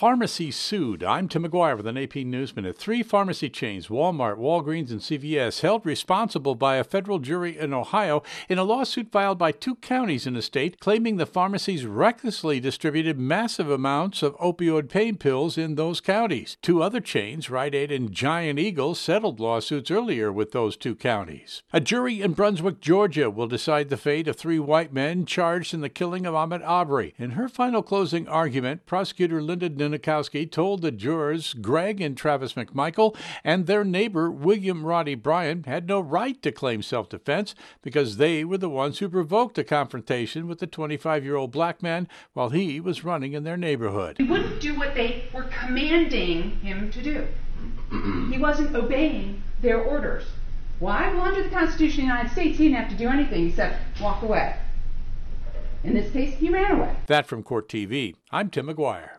Pharmacy sued. I'm Tim McGuire with an AP News Minute. 3 pharmacy chains, Walmart, Walgreens, and CVS, held responsible by a federal jury in Ohio in a lawsuit filed by 2 counties in the state, claiming the pharmacies recklessly distributed massive amounts of opioid pain pills in those counties. 2 other chains, Rite Aid and Giant Eagle, settled lawsuits earlier with those 2 counties. A jury in Brunswick, Georgia, will decide the fate of 3 white men charged in the killing of Ahmaud Arbery. In her final closing argument, prosecutor Linda Ninikowski told the jurors Greg and Travis McMichael and their neighbor William Roddy Bryan had no right to claim self-defense because they were the ones who provoked a confrontation with the 25-year-old black man while he was running in their neighborhood. He wouldn't do what they were commanding him to do. He wasn't obeying their orders. Why? Well, under the Constitution of the United States, he didn't have to do anything except walk away. In this case, he ran away. That from Court TV. I'm Tim McGuire.